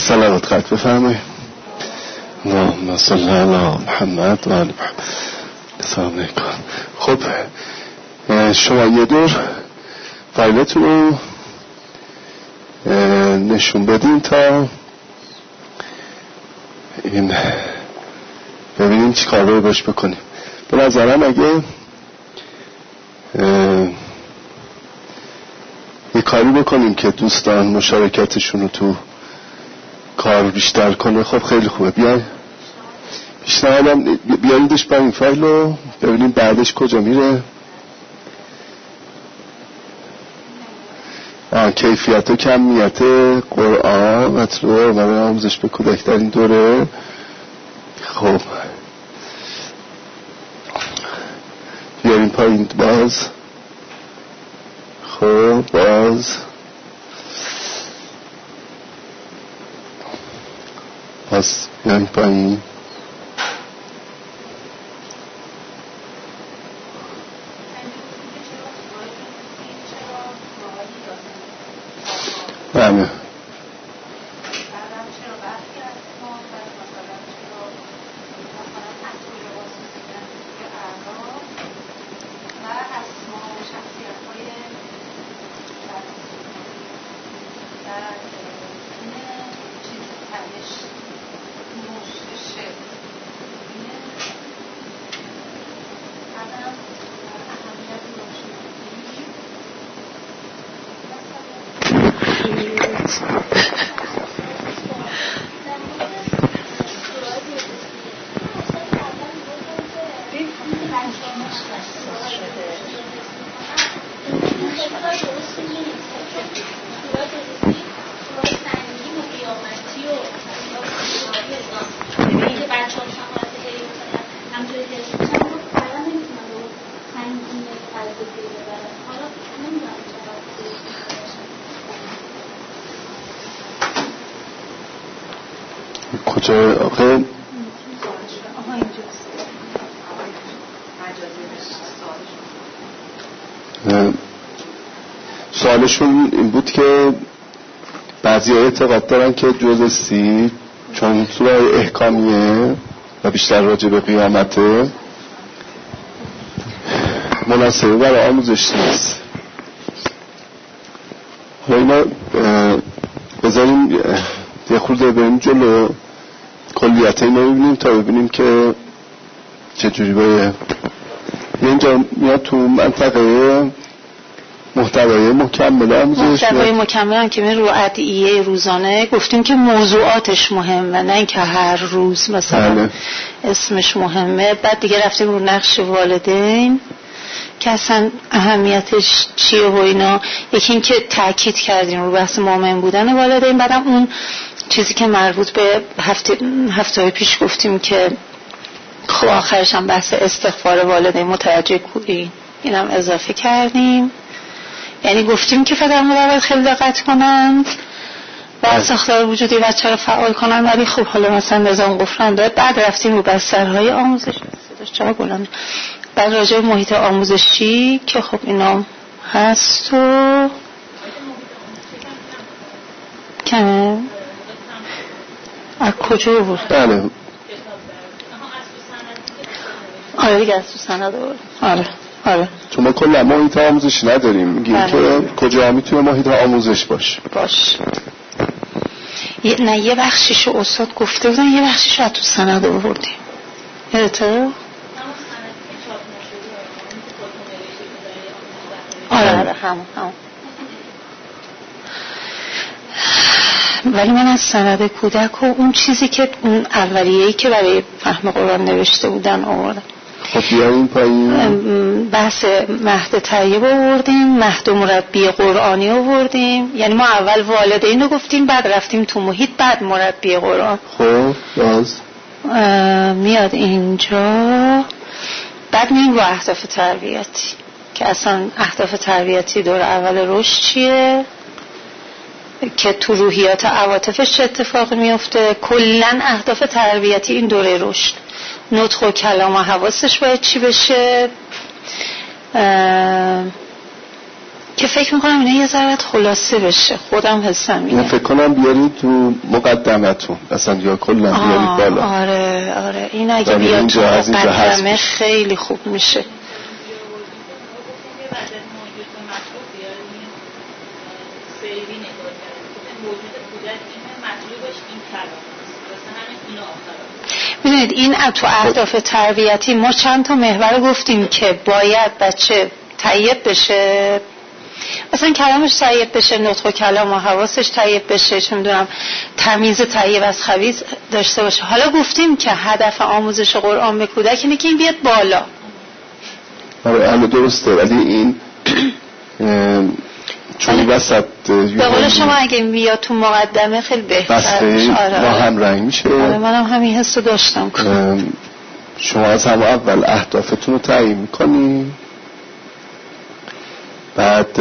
صلوات خط بفرمایید. اللهم صل علی محمد و آل محمد. سلام علیکم. خب شما یه دور فایلتون رو نشون بدین تا این ببینیم چی کار رو باش بکنیم. به نظرم اگه یه کاری بکنیم که دوستان مشارکتشون رو تو کار بیشتر کنه، خب خیلی خوبه. بیاین پیشنهادم بیاریدش با این فایل رو ببینیم بعدش کجا میره. کیفیت و کمیت قرآن مطلوب برای آموزش به کودک در این دوره. خب بیاریم پایین باز. خب باز بیاریم پایین. بله کجا آقا سوالشون این بود که بعضی ها اعتقاد دارن که جزء سی چون سوره احکامیه و بیشتر راجع به قیامته مناسبه برای آموزش نیست. حالا اینا بذاریم یه خورده بریم جلو کلیت اینا ببینیم تا ببینیم که چجوری باید اینجا میاد تو منطقه محتوای مکمل آموزش. محتوای مکمل هم که رو ادعیه روزانه گفتیم که موضوعاتش مهمه، نه اینکه هر روز مثلا اسمش مهمه. بعد دیگه رفتیم رو نقش والدین که اصلا اهمیتش چیه و اینا. یکی این که تاکید کردیم رو بحث مؤمن بودن والدین. بعدم اون چیزی که مربوط به هفته پیش گفتیم که خب آخرش هم بحث استغفار والدین متوجه کوری اینم اضافه کردیم. یعنی گفتیم که پدر مادر باید خیلی دقت کنند و ساختار وجودی بچه رو فعال کنن. ولی خب حالا مثلا نظام غفران داد. بعد رفتیم رو بسترهای آموزش بعد راجع به محیط آموزشی که خب اینا هست و کمه از کجا بود؟ بله آره دیگه از تو سند بود. آره چون ما کلا محیط آموزش نداریم. میگیم که کجا میتونه محیط آموزش باشه. نه یه بخشیشو استاد گفته بودن، یه بخشیشو از تو سند آوردیم. یادته؟ آره همون. ولی من از سند کودک و اون چیزی که اون اولیه‌ای که برای فهم قرآن نوشته بودن آوردم. خب بیاییم پایین. بحث مهد طیب آوردیم، مهد مربی قرآنی آوردیم. یعنی ما اول والدین رو گفتیم، بعد رفتیم تو محیط، بعد مربی قرآن. خب باز میاد اینجا. بعد میگیم با اهداف تربیتی که اصلا اهداف تربیتی دور اول رشد چیه، که تو روحیات عواطفش چه اتفاقی میفته. کلن اهداف تربیتی این دوره رشد، نطق و کلام و حواسش باید چی بشه، که فکر میکنم اینا یه ذره خلاصه بشه. خودم حسم اینه. فکر کنم بیارید تو مقدمتون اصلا یا کلا بیارید بالا. آره این اگه بیاد تو مقدمه خیلی خوب میشه. میدونید این تو اهداف تربیتی ما چند تا محور گفتیم که باید بچه طیب بشه، مثلا کلامش طیب بشه، نطق و کلام و حواسش طیب بشه، چه میدونم تمیز طیب از خبیث داشته باشه. حالا گفتیم که هدف آموزش قرآن به کودک اینه که این بیاد بالا. آره درسته، ولی این چون وسط به قول شما اگه بیاد تو مقدمه خیلی بهتر میشه. با هم رنگ میشه. آره منم همین حسو داشتم. شما از هم اول اهدافتون رو تعیین میکنی، بعد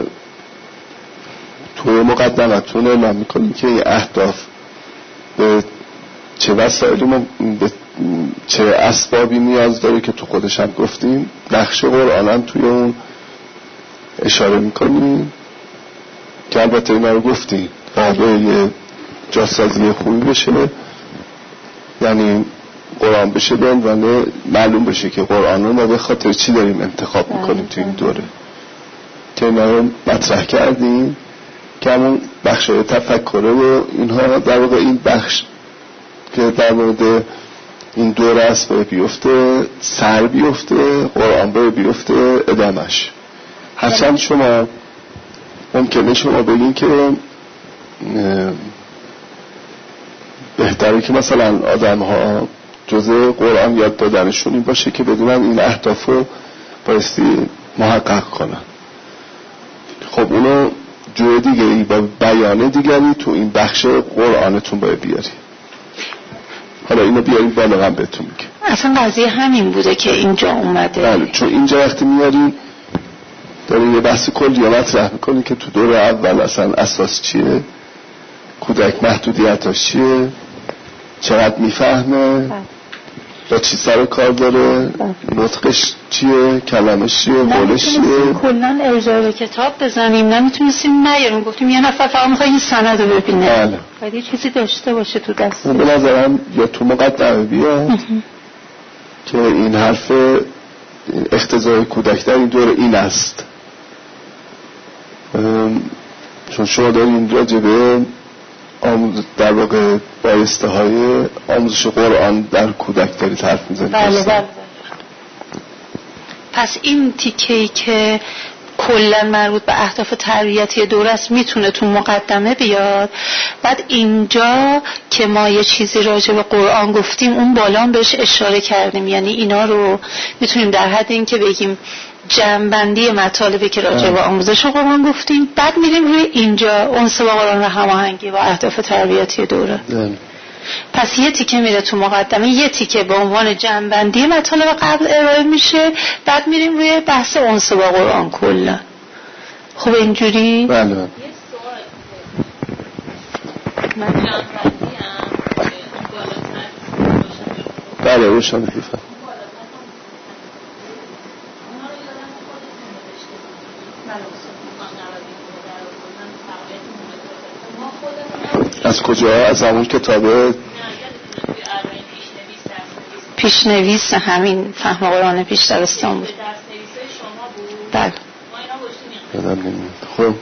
توی مقدمتون اعلام میکنی که این اهداف به چه وسایلی به چه اسبابی نیاز داره که تو خودش هم گفتیم. نقش قرآن هم توی اون اشاره میکنی که البته اینا رو گفتی بعد یه جاسازی خوبی بشه، یعنی قرآن بشه به عنوان معلوم بشه که قرآن رو ما به خاطر چی داریم انتخاب میکنیم تو این دوره، که اینا رو مطرح کردیم که همون بخش تفکره و اینها در واقع این بخش که در مورد این دوره است باید بیفته، سر بیفته، قرآن باید بیفته ادامش. هرچند شما ممکنه شما بگین که بهتره که مثلا آدم ها جزء قرآن یاد دادنشون این باشه که بدونن این اهداف رو بایستی محقق کنن. خب اونو جوی دیگری با بیانه دیگری تو این بخش قرآنتون باید بیاری. حالا اینو بیاریم بالا هم بهتون میگه. اصلا قضیه همین بوده که اینجا اومده. بله، چون اینجا وقتی میاریم داریم یه بحث کلی مطرح میکنیم که تو دور اول اصلا اساس چیه، کودک محدودیتاش چیه، چقدر میفهمه، با چی سر کار داره، نطقش چیه، کلامش چیه، قولش چیه. کلن ارجاع کتاب بزنیم نمیتونستیم نیاریم، گفتیم یه نفر فقط میخواد این سند رو ببینه. بله. باید یه چیزی داشته باشه تو دست. به نظرم یا تو مقدمه بیا که این حرف اختزای کودک در این دوره این است، چون شما دارین راجبه در واقع بایسته های آموزش قرآن در کودک دارید حرف میزنید. بله. پس این تیکه‌ای که کلا مربوط به اهداف تربیتی دوره است میتونه تو مقدمه بیاد. بعد اینجا که ما یه چیزی راجع به قرآن گفتیم اون بالا هم بهش اشاره کردیم، یعنی اینا رو میتونیم در حد این که بگیم جمع‌بندی مطالبی که راجع به آموزش قرآن گفتیم، بعد میریم روی اینجا انس با قرآن و هماهنگی با اهداف تربیتی دوره. پس یه تیکه میره تو مقدمه، یه تیکه به عنوان جمع‌بندی مطالب قبل ارائه میشه، بعد میریم روی بحث انس با قرآن کلا. خب اینجوری؟ بله. بله روشن بفهم. از کجا؟ از همون کتاب پیشنویس همین فهم قرآن پیشترستان بود. بله. خب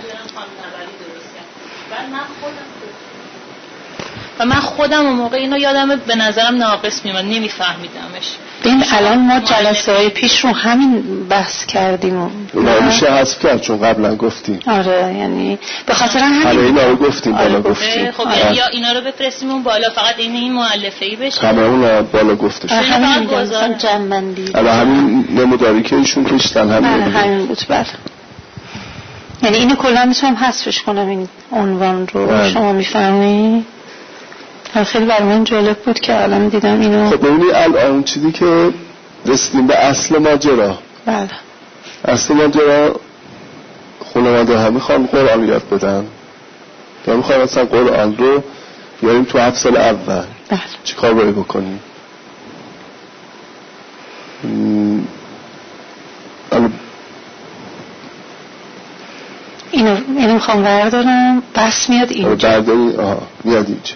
و من خودم اون موقع اینو یادمه به نظرم ناقص میومد، نمیفهمیدمش. این الان ما جلسه های پیش رو همین بحث کردیم. اونا میشه حذف کرد چون قبلا گفتیم. آره یعنی به خاطر همین اینا رو گفتیم بالا گفتیم. خب یا اینا رو بفرستیم اون بالا، فقط این مؤلفه‌ای بشه. همه اونا بالا گفته شد. همین میگم جمع‌بندی. همین نموداری که ایشون کشتن همین بود. بله. یعنی اینو کلا میتونم حذفش کنم این عنوان رو. شما میفهمی؟ خیلی برای من جالب بود که الان دیدم اینو. خب ببینید الان چیزی که رسیدیم به اصل ماجرا. بله. اصل ماجرا خانواده ها میخوان قرآن یاد بدن یا میخوان اصلا قرآن رو بیاریم تو 7 سال اول. بله. چی کار باید بکنیم؟ میخوام بردارم. بس میاد اینجا. برداری میاد اینجا.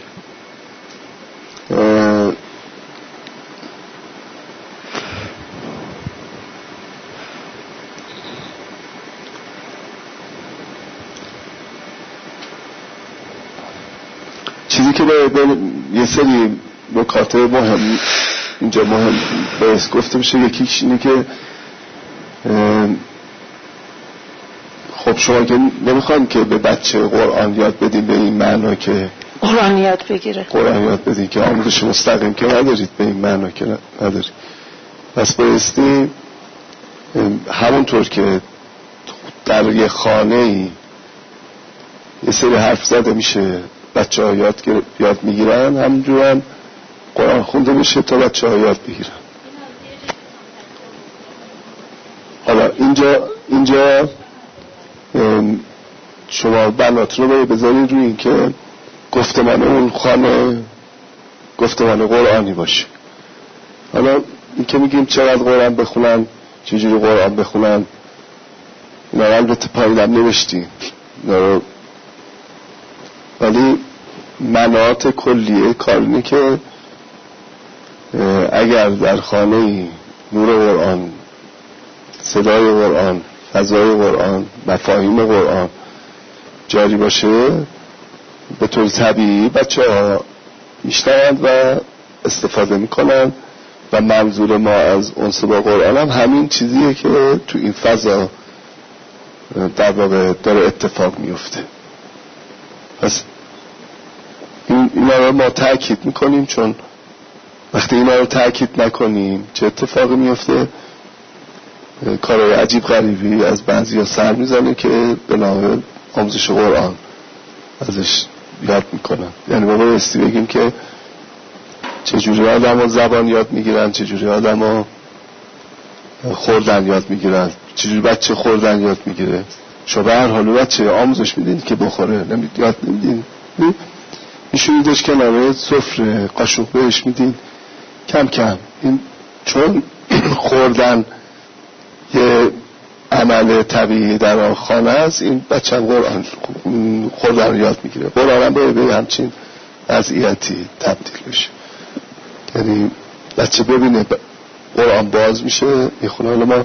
چیزی که به یه سری نکات مهم اینجا مهم بس گفته میشه، یکیش اینه که خب شما که نمیخواین که به بچه قرآن یاد بدین به این معنا که قرآن یاد بگیره، قرآن یاد بدین که آموزش مستقیم که ندارید به این معنا که ندارید. پس بایستی همونطور که در یه خانه ای یه سری حرف زده میشه بچه ها یاد میگیرن، همونجور هم قرآن خونده میشه تا بچه ها یاد بگیرن. حالا اینجا شما بناتون رو بذارید روی این که گفتمان اون خانه گفتمان قرآنی باشه. حالا این که میگیم چقدر قرآن بخونن، چجوری قرآن بخونن، اینا رو البته پایینم نوشتیم، ولی مناط کلیه کار اینه که اگر در خانه نور قرآن، صدای قرآن، فضای قرآن، مفاهیم قرآن جاری باشه، به طور طبیعی بچه ها میشنوند و استفاده میکنن و منظور ما از انس با قرآن هم همین چیزیه که تو این فضا در واقع داره اتفاق میفته. پس اینا رو ما تأکید میکنیم، چون وقتی اینا رو تأکید نکنیم چه اتفاقی میفته؟ کارهای عجیب غریبی از بعضیا سر میزنه که به نام آموزش قرآن ازش یاد میکنن. یعنی ما بایستی بگیم که چجوری آدم ها زبان یاد میگیرن، چجوری آدم ها خوردن یاد میگیرن، چجوری بچه خوردن یاد میگیره. شما به هر حال بچه آموزش میدین که بخوره، یاد نمیدین، میشونیدش کناره سفره، قاشق بهش میدین کم کم. این چون خوردن یه عمل طبیعی در خانه است، این بچه هم قرآن خوردن رو یاد میگیره. قرآن هم به همچین وضعیتی تبدیل بشه، یعنی بچه ببینه قرآن باز میشه میخونه. حالا ما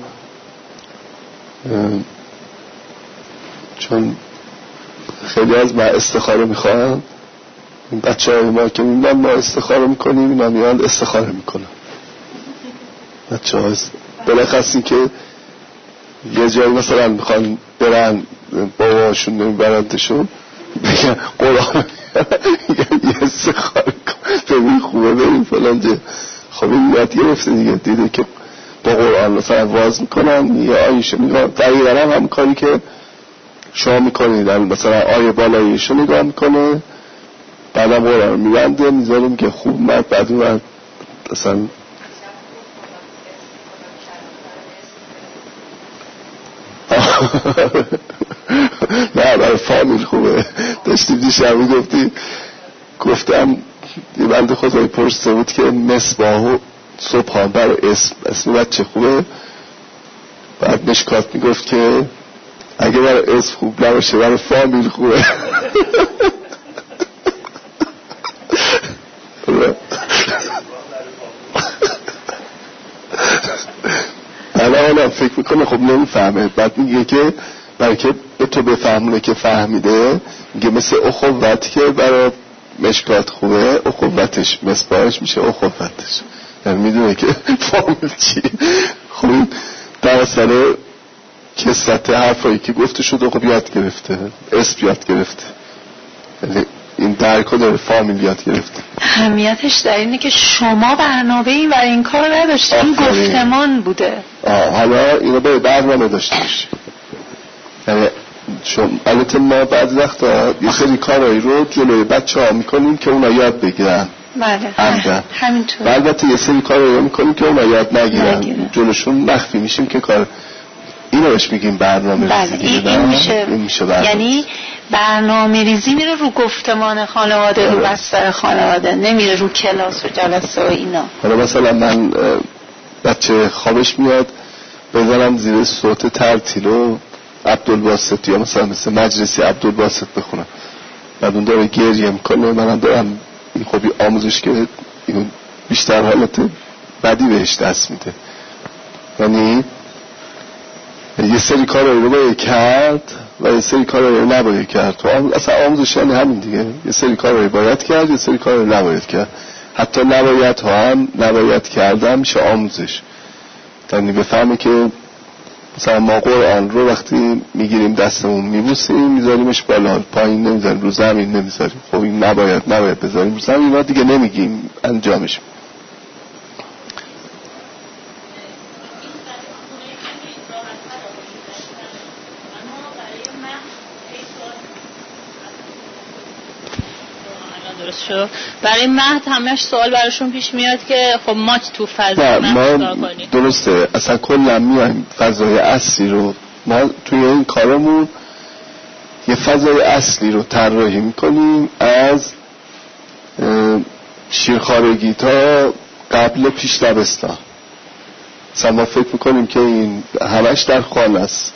چون خیلی از ما استخاره میخوان، این بچه های ما که میبینن ما استخاره میکنیم، اینا میان استخاره میکنن. بچه ها بلخصی که یه جایی مثلا میخوان برن باباشون نمیبرندشون بگن قرآن یه استخاره کن ببین خوبه بریم فلان جه. خب این یاد گرفته دیگه، دیده که با قرآن مثلا واز میکنن یه آیشه میگن، دقیقا هم کاری که شما میکنید، مثلا آیه بالاییشو نگاه میکنه، بعدم قرآن رو میبنده میذاریم که خوب مد، بعد اون مثلا نه برای فامیل خوبه. داشتیم دیشب گفتم یه بنده خدای پرسته بود که مصباح صبحان برای اسم بچه خوبه، بعد مشکات میگفت که اگه برای اسم خوب نباشه برای فامیل خوبه. الان فکر میکنه خب نمیفهمه، بعد میگه که برای که به تو بفهمونه که فهمیده، میگه مثل اخوت که برای مشکات خوبه، اخوتش مصباحش میشه اخوتش، یعنی میدونه که فامیل چی. خب این در اصل کسرت حرفایی که گفته شده خب یاد گرفته، اسم یاد گرفته، یعنی این درکو داره، فامیل یاد گرفته. اهمیتش در اینه که شما برنامه‌ای و این کار نداشتید، این گفتمان بوده. حالا اینو به برنامه داشته باشی. یعنی البته ما بعضی وقتا یه سری کارهایی رو جلوی بچه‌ها میکنیم که اونا یاد بگیرن. بله همینطور. البته یه سری کارهایی رو میکنیم که اونا یاد نگیرن، جلوشون مخفی میشیم که کار اینو بهش میگیم برنامه ریزی. بله این میشه برنامه. یعنی برنامه ریزی میره رو گفتمان خانواده، رو بستر خانواده، نمیره رو کلاس و جلسه و اینا. حالا مثلا من بچه خوابش میاد بذارم زیر صوت ترتیل و عبدالباسط یا مثلا مثل مجلسی عبدالباسط بخونم، بعد اون داره گریه میکنه، منم دارم این خوبی آموزش که این بیشتر حالت بدی بهش دست میده. یعنی یه سری کار رو باید کرد و یه سری کار رو نباید کرد. تو اصلا آموزش یعنی همین دیگه، یه سری کار رو باید کرد، یه سری کار رو نباید کرد. حتی نباید ها هم نباید کردن میشه آموزش. یعنی بفهمه که مثلا ما قرآن رو وقتی میگیریم دستمون میبوسیم میذاریمش بالا، پایین نمیذاریم، رو زمین نمیذاریم. خب این نباید بذاریم رو زمین، اینا دیگه نمیگیم، انجامش. برای مهد همش سوال براشون پیش میاد که خب ما تو فضای مهد کار کنیم. درسته، اصلا کلا میایم فضای اصلی رو ما توی این کارمون یه فضای اصلی رو طراحی میکنیم از شیرخوارگی تا قبل پیش دبستان. مثلا ما فکر میکنیم که این همش در خانه است.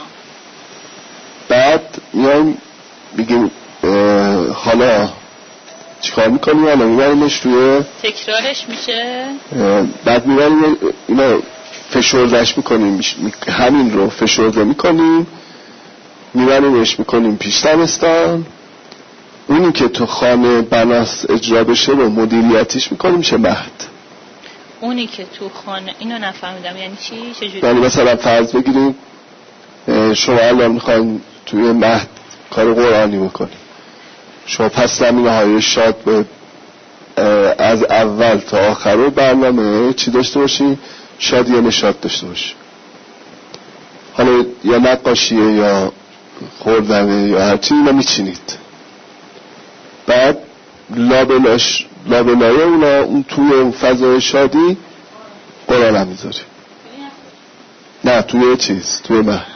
بعد میایم بگیم حالا چیکار میکنیم؟ حالا میبریمش توی تکرارش میشه، بعد میبریم اینا فشردش میکنیم، همین رو فشرده میکنیم، میبریمش میکنیم پیش دبستان. اونی که تو خانه بناس اجرا بشه رو مدیریتیش میکنیم میشه مهد. اونی که تو خانه، اینو نفهمیدم یعنی چی؟ چجوری؟ یعنی مثلا فرض بگیریم شما الان میخواین توی مهد کار قرآنی بکنیم، شما پس زمینه های شاد به از اول تا آخر رو برنامه چی داشته باشی؟ شاد یا نشاد داشته باشی. حالا یا نقاشیه یا خوردنه یا هرچی، اینا میچینید. بعد لابلای اونا اون توی اون فضای شادی قرآن هم میذاری. نه توی چیز، توی مهد.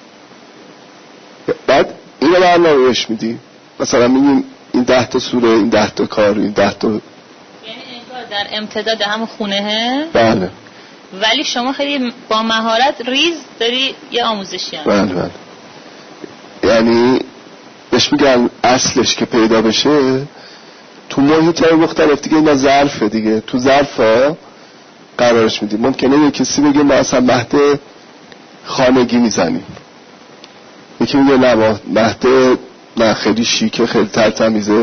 بعد اینو برنامه بهش میدیم، مثلا میگیم این 10 تا سوره، این 10 تا کار، این 10 تا، یعنی انگار در امتداد همون خونهه. بله. ولی شما خیلی با مهارت ریز داری یه آموزشی هم. بله. یعنی بهش میگن اصلش که پیدا بشه تو محیط‌های مختلف دیگه، اینا ظرفه دیگه، تو ظرفا قرارش میدیم. ممکنه یه کسی بگه ما اصلا مهد خانگی میزنیم، یکی میگه نه مهد نه خیلی شیکه، خیلی ترتمیزه،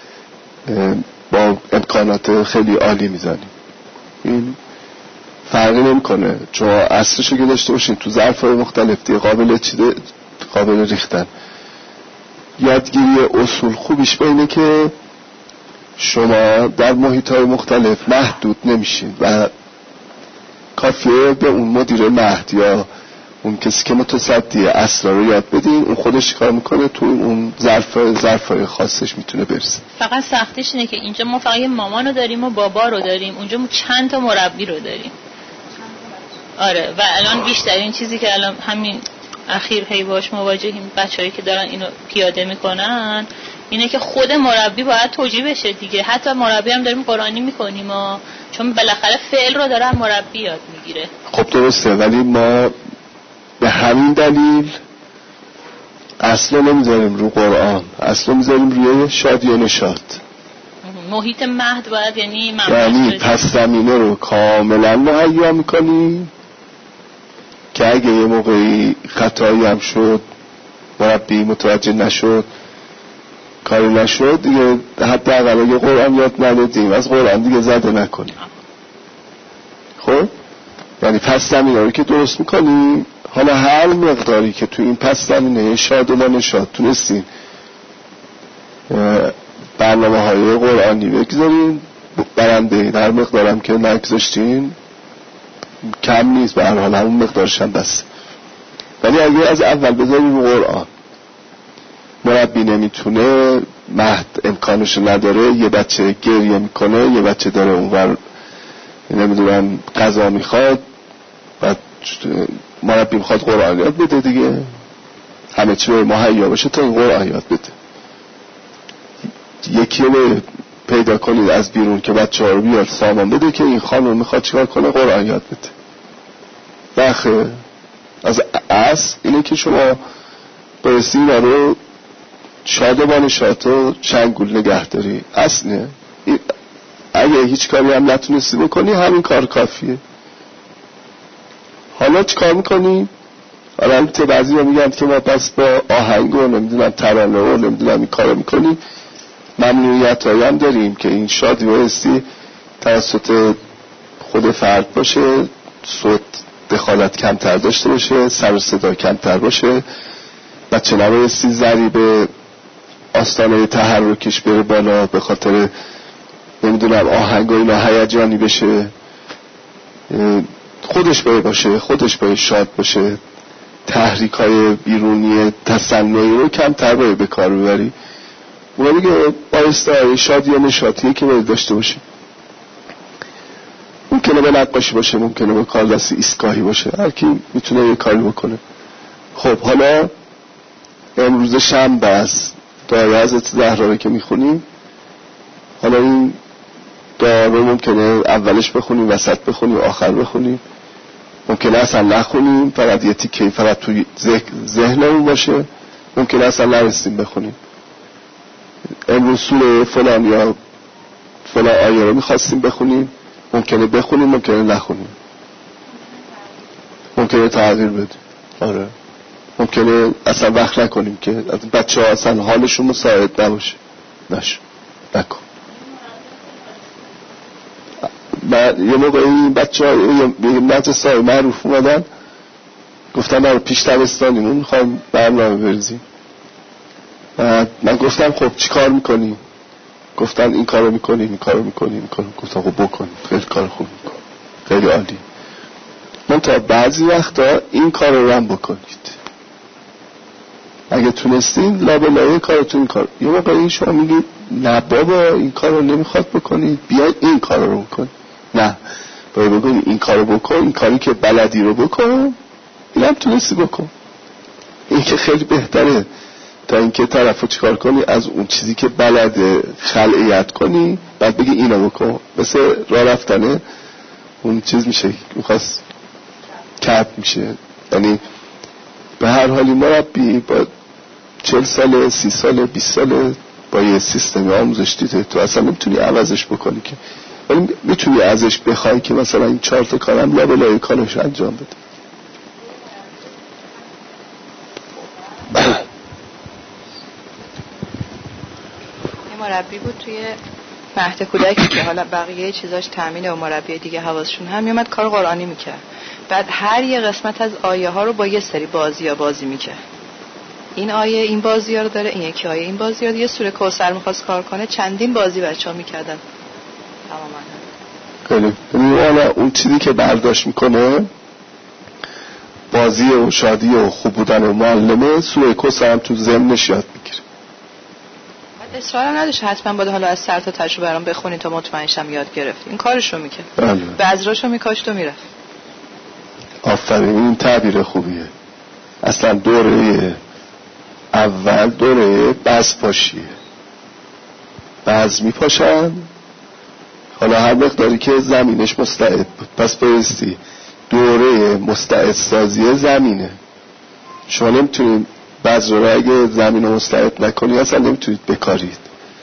با امکانات خیلی عالی میزنیم. این فرقی نمیکنه، چون اصلشو که داشته باشین تو ظرف‌های مختلف دیگه قابل ریختن. یادگیری اصول خوبیش به اینه که شما در محیط‌های مختلف محدود نمیشین و کافیه به اون مدیر مهد یا اون کسی که متصدی اسرار رو یاد بدین، اون خودش کار میکنه تو اون ظرفای خاصش میتونه برسه. فقط سختیش اینه که اینجا ما فقط مامان رو داریم و بابا رو داریم، اونجا ما چند تا مربی رو داریم. آره، و الان بیشترین چیزی که الان همین اخیر هی باش مواجهیم، بچه‌ای که دارن اینو پیاده میکنن، اینه که خود مربی باید توجیه بشه دیگه. حتی مربی هم داریم قرآنی میکنیم چون بالاخره فعل رو داره مربی یاد میگیره. خب درسته، ولی ما به همین دلیل اصلا نمیذاریم رو قرآن، اصلا میذاریم روی شادی و نشاط. محیط مهد باید یعنی پس زمینه رو کاملا مهیا میکنیم که اگه یه موقعی خطایی هم شد، مربی متوجه نشد، کاری نشد، دیگه حداقل اگه قرآن یاد ندادیم از قرآن دیگه زده نکنیم. خب یعنی پس زمینه رو که درست میکنیم، حالا هر مقداری که تو این پس زمینه شاد و نشاد تونستیم برنامه های قرآنی بگذاریم برنده، هر مقدارم که نگذاشتین کم نیست، به هر حال همون مقدارش هم بس. ولی اگه از اول بذاریم قرآن، مربی نمیتونه، مهد امکانش نداره، یه بچه گریه میکنه، یه بچه داره اونور نمیدونم غذا میخواد، بعد مربی میخواد قرآن یاد بده دیگه، همه چی به مهیا باشه تا این قرآن یاد بده. یکی رو پیدا کنید از بیرون که بچه ها رو بیاد سامان بده که این خانم میخواد چیکار کنه، قرآن یاد بده. بخه از اصل اینه که شما بایستی اینا رو شادمان شاتو شنگول نگه داری. اصله اگه هیچ کاری هم نتونستی بکنی همین کار کافیه. حالا چی کار میکنی؟ حالا البته بعضی ها میگن که ما بس با آهنگ و نمیدونم ترانه و نمیدونم این کار میکنی. ممنوعیت هایی هم داریم که این شادی بایستی توسط خود فرد باشه، صوت دخالت کمتر داشته باشه، سر و صدا کمتر باشه، بچه نبایستی ضریب آستانه تحرکش بره بالا به خاطر نمیدونم آهنگ و اینا هیجانی بشه. خودش باید شاد باشه، تحریک های بیرونی تصنعی رو کمتر باید به کار ببری. اونا میگه بایسته شادی یا نشاطیه که باید داشته باشه. ممکنه به نقاشی باشه، ممکنه به کار دستی ایستگاهی باشه، هر کی میتونه یه کاری بکنه. خب حالا امروز شنبه است، دعای حضرت زهرا رو که میخونیم، حالا این دعا رو ممکنه اولش بخونیم، وسط بخونیم، آخر بخونیم، ممکنه اصلا نخونیم، فقط یه تیکه فقط توی ذهنمون باشه، ممکنه اصلا نرسیم بخونیم. امروز سوره فلان یا فلان آیه رو میخواستیم بخونیم، ممکنه بخونیم، ممکنه نخونیم، ممکنه تغییر بدیم. آره ممکنه اصلا وقت نکنیم که بچه ها اصلا حالشون مساعد نباشه. نکن. یه موقعی بچه ها یه مدرسه های معروف اومدن گفتن ما رو پیش دبستانیمون میخوایم برنامه بریزیم. من گفتم خب چی کار میکنی؟ گفتن این کارو میکنی. گفتم خب بکن، خیلی کار خوب میکن، خیلی عالی. من تا بعضی وقتا این کار رو هم بکنید، اگه تونستین لابلای کارتون کار. یه موقعی شما میگید نه بابا این کار رو نمیخواد بکنید، بیاید این کار رو بکن. نه باید بگوی این کار رو بکن، این کاری که بلدی رو بکن، این هم تونستی بکن. این که خیلی بهتره تا اینکه طرفو چیکار کنی از اون چیزی که بلده خلعیت کنی بعد بگی اینو بکن. مثل راه رفتنه اون چیز میشه، میخواست کپ میشه. یعنی به هر حالی مربی با 40 ساله 30 ساله 20 ساله با یه سیستم آموزش دیده، تو اصلا نمیتونی عوضش بکنی که، ولی میتونی ازش بخوای که مثلا این 4 تا کارم لابلای کارش انجام بده. مربی بود توی مهد کودکی که حالا بقیه چیزاش تامینه و مربی دیگه حواسشون هم میومد کار قرآنی میکرد. بعد هر یه قسمت از آیه ها رو با یه سری بازی میکرد. این آیه این بازی ها رو داره، این یکی آیه این بازی ها رو، یه سوره کوثر میخواست کار کنه چندین بازی بچه‌ها میکردن تماما. خیلی اون چیزی که برداشت میکنه بازی و شادی و خوب بودن و معلمه، سوره کوثر هم تو ضمنش یاد میگیره. اصرار نداشت حتما باید حالا از سر تا تاشو برام بخونی تا مطمئن شم یاد گرفتی. این کارشو میکرد، بذراشو میکاشت و میرفت. آفرین، این تعبیر خوبیه. اصلا دوره اول دوره بز پاشیه، بز میپاشن، حالا هر مقداری که زمینش مستعد بود. پس بایستی دوره مستعد سازی زمینه. شما نمیتونید بذر رو اگه زمین رو مستعد نکنی اصلا نمیتونید بکارید،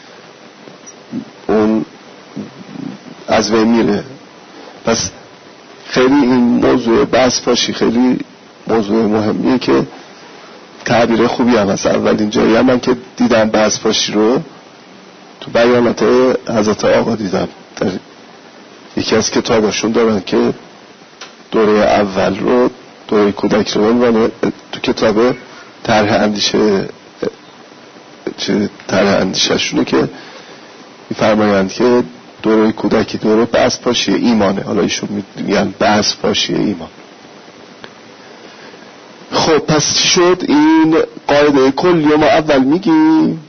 اون از بین میره. پس خیلی این موضوع بس پاشی خیلی موضوع مهمیه که تعبیر خوبی هم هست. اولین جایی هم من که دیدم بس پاشی رو تو بیانات حضرت آقا دیدم، در یکی از کتاباشون دارن که دوره اول رو دوره کودک رو تو کتاب طرح اندیشه شونه که میفرمایند که دوره کودکی دوره بحث پاشی ایمانه. حالا ایشون میگن بحث پاشی ایمان. خب پس چی شد؟ این قاعده کلی ما اول میگیم.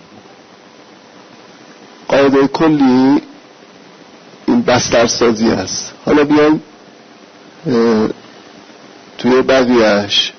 قاعده کلی این بسترسازی است. حالا بیان توی بقیهش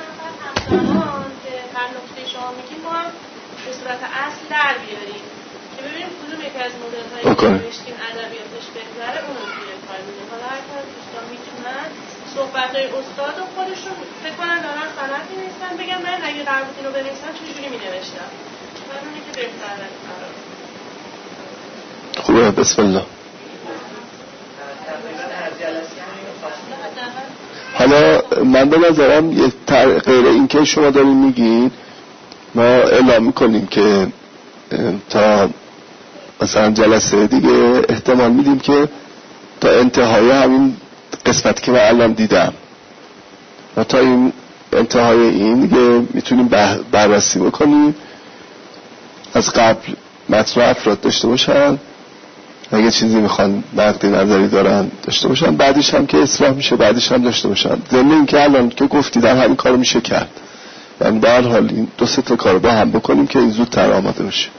هر نکته شما میگیم ما هم به صورت اصل در بیاریم ببینیم کدوم یکی از مدل‌های نوشتیم ادبیاتش بهتره اون رو توی کار می‌دیم. حالا هر کار دوستان میتونن صحبت‌های استاد و خودشون فکر کنن دارن غلط می‌نویسن بگم من اگه قرار بود اینو بنویسم چجوری می‌نوشتم. اونی که بهتره قرار. خوبه بسم الله. حالا من به نظرم غیر این که شما دارین میگین ما اعلام میکنیم که تا مثلا جلسه دیگه احتمال میدیم که تا انتهای همین قسمتی که من الان دیدم و تا این انتهای این دیگه میتونیم بررسی بکنیم. از قبل متن افراد داشته باشن، اگه چیزی میخوان نقدی نظری دارن داشته باشن، بعدش هم که اصلاح میشه بعدش هم داشته باشن. ضمن این که الان که گفتیدم همین کارو میشه کرد و در هر حال این دو سه تا کارو با هم بکنیم که این زودتر آماده بشه.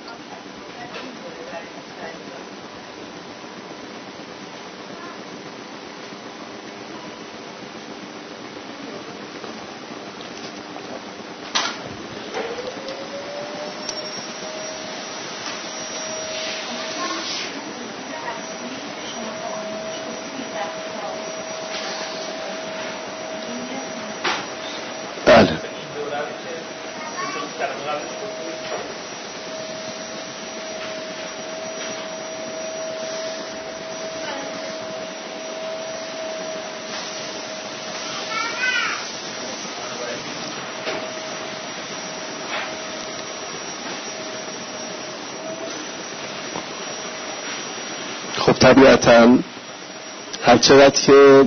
خب طبیعتاً هر چقدر که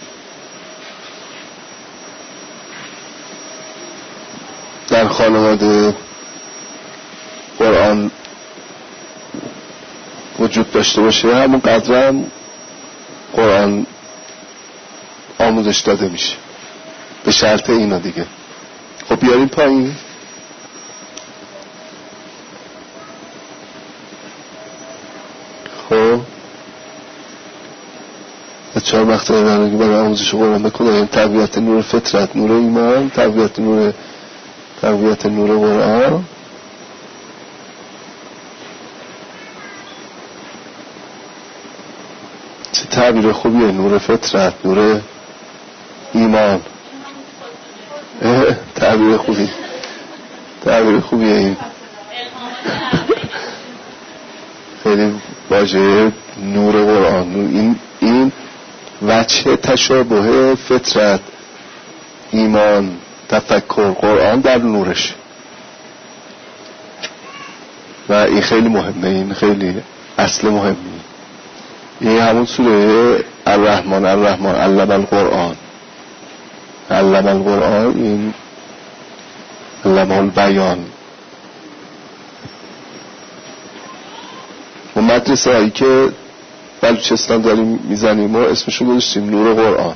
در خانواده قرآن وجود داشته باشه همون قدرم قرآن آموزش داده میشه به شرط اینا دیگه. خب بیاریم پایین. خب چهار مقطع برای آموزش قرآن بکنه، تقویت نور فطرت، نور ایمان، تقویت نور قرآن. چه تعبیر خوبیه، نور فطرت، نور ایمان. تعبیر خوبیه این. خیلی واژه نور قرآن، این وجه تشابه فطرت، ایمان، تفکر، قرآن در نورش و این خیلی مهمه، این خیلی اصل مهمی. این همون سوره الرحمن علم القرآن، این علم البیان. و مدرسه هایی که بلوچستان داریم میزنیم و اسمشو گذاشتیم نور قرآن.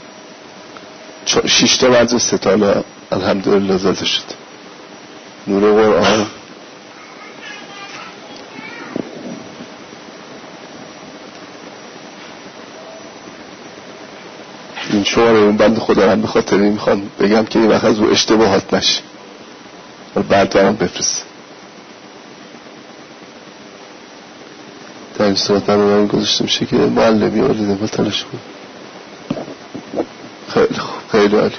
6 تا مدرسه تا الحمدلله زاده شد نور قرآن. این شماره اون بند خدا هم به خاطر این میخوام بگم که این وقت از او اشتباهات نشه و بعد دارم بفرست. در این صورت برای گذاشته میشه که معلمی آلیده بطلش بود. خیلی خوب، خیلی عالی.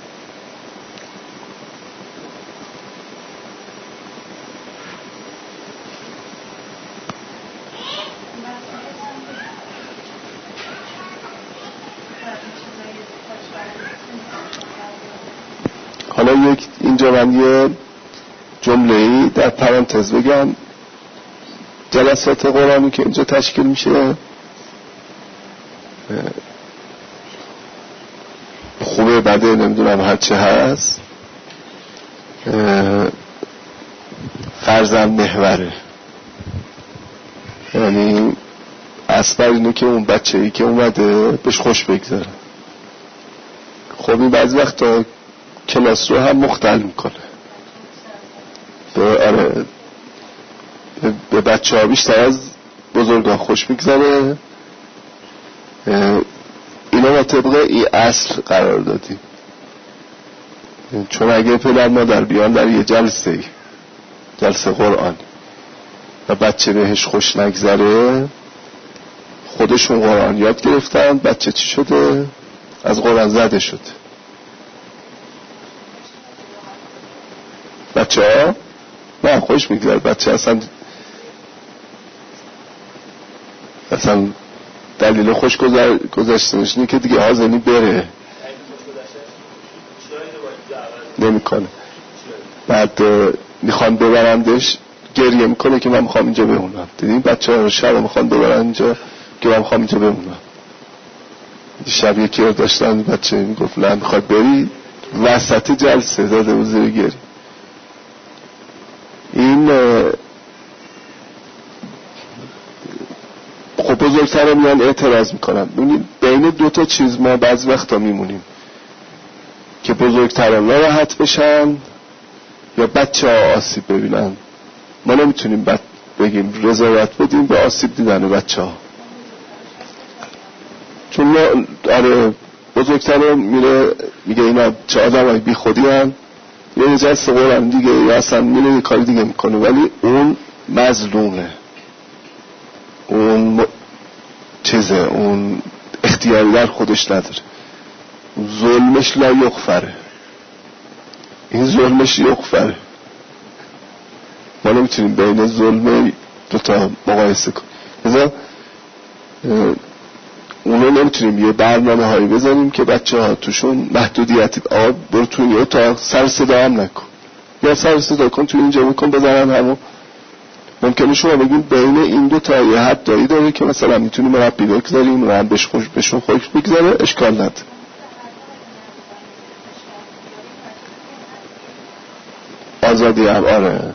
حالا اینجا من یه جمله‌ای در پرانتز بگم. جلسات قرآنی که اینجا تشکیل میشه خوبه بده نمیدونم هر چه هست، فرزند محوره. یعنی اصلا اینه که اون بچه‌ای که اومده بهش خوش بگذاره. خب این بعضی وقتا کلاس رو هم مختل میکنه. به بچه ها بیشتر از بزرگان خوش میگذاره. اینا ما طبق این اصل قرار دادیم، چون اگه پدر مادر بیان در یه جلسه قرآن و بچه بهش خوش نگذره، خودشون قرآن یاد گرفتن، بچه چی شده؟ از قرآن زده شده. بچه ها نه خوش میگذره، بچه اصلا دلیل خوش گذشتنش اینه که دیگه حاضرنی بره نمیکنه. بعد میخوان ببرندش گریه میکنه که من میخوام اینجا بمونم. دیدین بچه ها رو شب میخوان ببرن اینجا که من میخوام اینجا بمونم. شب یکی رو داشتن بچه میگفت نه میخواد بری، وسط جلسه داده و زیر گریه. این خب بزرگتر میان اعتراض میکنن. بین دو تا چیز ما بعض وقتا میمونیم که بزرگتران ناراحت بشن یا بچه ها آسیب ببینن. ما نمیتونیم بگیم رضایت بدیم به آسیب دیدن بچه ها، چون ما بزرگتران میگه اینا چه آدم های بی خودی هن، یه جلسه قرآن دیگه یا اصلا میره یه کاری دیگه میکنه، ولی اون مظلومه، اون چیزه، اون اختیاری در خودش نداره، ظلمش لا یغفره، این ظلمش یغفره. ما نمیتونیم بین ظلم دوتا مقایسه کنیم، مثلا اونو نمیتونیم یه برنامه هایی بزنیم که بچه ها توشون محدودیتی برو تو یه تا سر صدا هم نکن یا سر صدا کن تو اینجا بکن بزنن همون. ممکنه شما بگیم بین این دو تا یه حد دایی داره که مثلا میتونیم مربی بگذاریم و هم بهشون خوش بگذاره، اشکال نداره. آزادی هم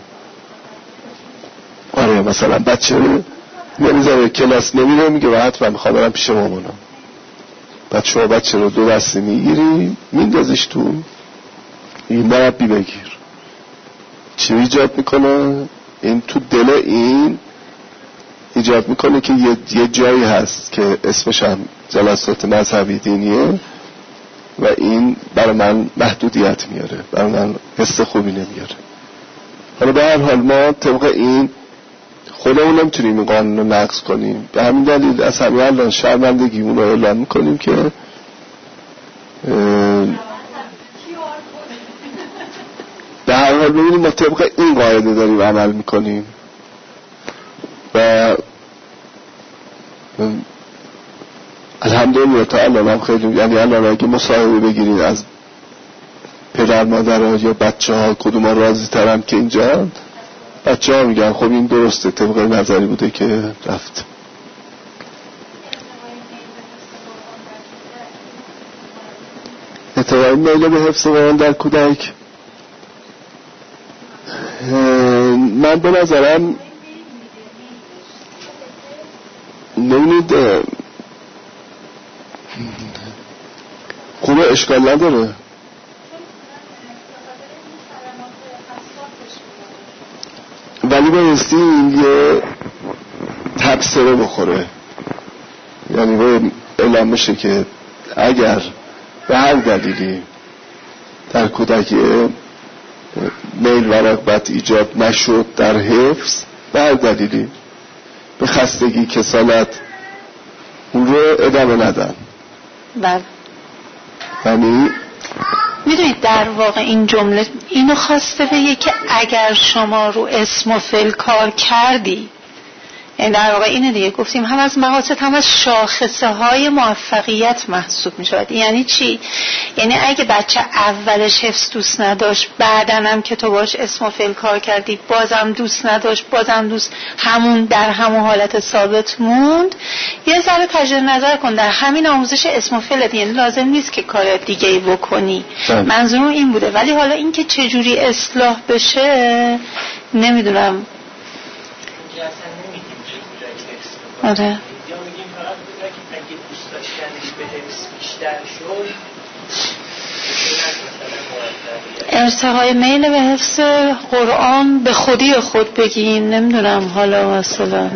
آره مثلا بچه نمیذاره کلاس نمیره، میگه و حتما میخوام برم پیش مامانم. بعد شما بچه رو دو دستی میگیری میندازیش تو، این مربی بگیر. چی ایجاد میکنه؟ این تو دل این ایجاد میکنه که یه جایی هست که اسمش هم جلسات مذهبی دینیه و این برای من محدودیت میاره، برای من حس خوبی نمیاره. حالا به هر حال ما طبق این خودمون نمیتونیم این قانون رو نقض کنیم، به همین دلیل از همین الان شرمندگیمون رو اعلام میکنیم که به هر حال ببینیم ما طبق این قاعده داریم عمل میکنیم و الحمدلله تا الان هم خیلی، یعنی الان اگه مصاحبه بگیرین از پدر مادرها یا بچه ها کدوم ها راضی ترن که اینجا، بچه ها میگن خب این درسته طبق نظری بوده که رفت. اتفاقی میل به حفظ قرآن در کودک، من به نظرم نمید خوبه، اشکال نداره. ولی بایستی یه تبصره بخوره، یعنی باید اعلام بشه که اگر به هر دلیلی در کودک میل و رغبت ایجاد نشد در حفظ، به هر دلیلی به خستگی، کسالت، اون رو ادامه ندن. بله. یعنی میدونید در واقع این جمله اینو خواسته بگه که اگر شما رو اسم و فعل کار کردی، یعنی در واقع اینه دیگه، گفتیم هم از مقاصد هم از شاخصه های موفقیت محسوب می شود. یعنی چی؟ یعنی اگه بچه اولش حفظ دوست نداشت، بعدن هم که تو باش اسم و فعل کار کردی بازم دوست نداشت، بازم دوست، همون در همون حالت ثابت موند، یه ذره تجدید نظر کن در همین آموزش اسم و فعل. یعنی لازم نیست که کار دیگه ای بکنی. منظورم این بوده. ولی حالا این که چجوری اصلاح بشه نمیدونم. آره. یا میگیم فقط اگه دوست داشتنش به حفظ بیشتر شد، ارتقای میل به حفظ قرآن به خودی خود بگیم، نمیدونم حالا مثلا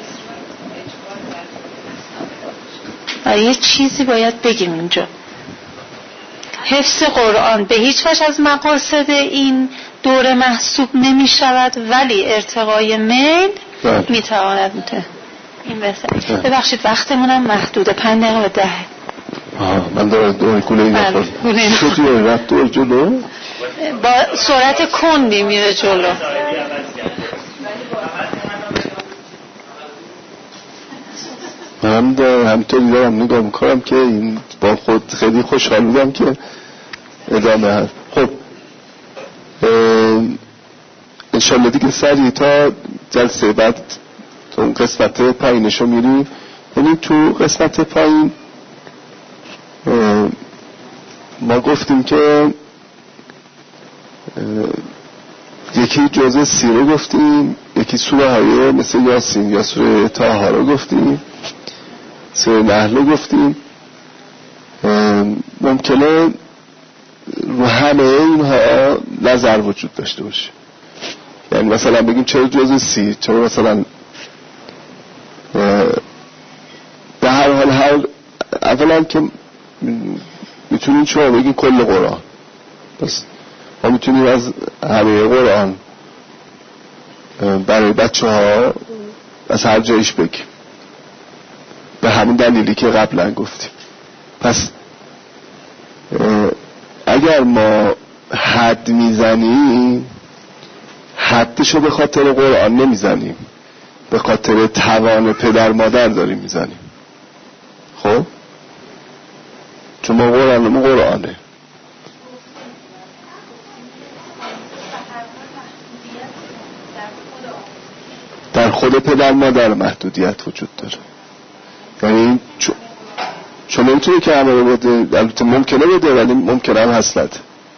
یه چیزی باید بگیم اینجا. حفظ قرآن به هیچ وجه از مقاصد این دوره محسوب نمی شود، ولی ارتقای میل میتواند این بهتر. ببخشید وقتمونم محدوده 5 دقیقه و 10. من دارم دوی گوله این نفر شدی رفت دور جلو با سرعت کندی میره جلو. من همینطوری دارم نگاه میکنم که این با خود خیلی خوشحال بودم که ادامه هست. خب انشالله دیگه سریع تا جلسه بعد تو قسمت پایینشو میریم. یعنی تو قسمت پایین ما گفتیم که یکی جزء 30 رو گفتیم، یکی سوره های مثل یاسین یا سوره طه رو گفتیم، سوره نحل رو گفتیم. ممکنه رو همه اینها نظر وجود داشته باشه. یعنی مثلا بگیم چرا جزء 30، چرا مثلا به هر حال اولا که میتونیم شما بگیم کل قرآن، پس ما میتونیم از همه قرآن برای بچه ها از هر جایش بگیم، به همین دلیلی که قبلا گفتیم. پس اگر ما حد میزنیم، حدشو به خاطر قرآن نمیزنیم، به خاطر توان پدر مادر داریم میزنیم. خب چون ما قرآنه در خود پدر مادر محدودیت وجود داره. یعنی چون نمیتونه که همه رو بده، البته ممکنه بده ولی ممکنه هم هست.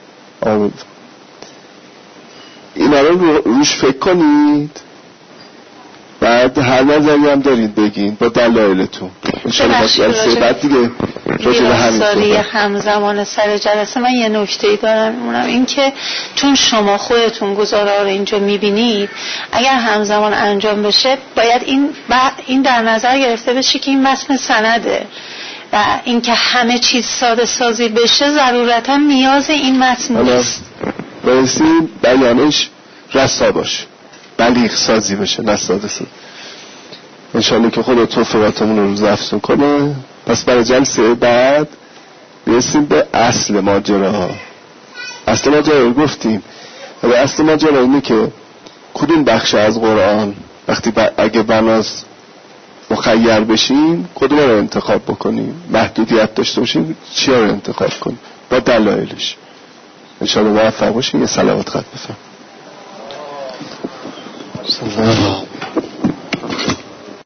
اینا رو روش فکر کنید، بعد هر نظری هم دارید بگین با دلایلتون. انشاءالله جلسه بعد دیگه سالی همزمان سر جلسه من یه نکته‌ای دارم، اونم این که چون شما خودتون گزاره رو اینجا میبینید، اگر همزمان انجام بشه باید این در نظر گرفته بشه که این متن سنده و اینکه همه چیز ساده سازی بشه ضرورتا نیاز این متن نیست. بایستی بیانش رسا باشه، بلیغ سازی بشه، نه ساده سازی. انشالله که خدا توفیقاتمون رو روز افزون کنه. پس برای جلسه بعد برسیم به اصل ماجراها. اصل ماجرا رو گفتیم و اصل ماجرا اینه که کدوم بخش از قرآن وقتی اگه بناس مخیر بشیم کدوم رو انتخاب بکنیم، محدودیت داشته باشیم چیا رو انتخاب کنیم با دلایلش. انشالله موفق باشیم. یه صلوات خط بفرمایید.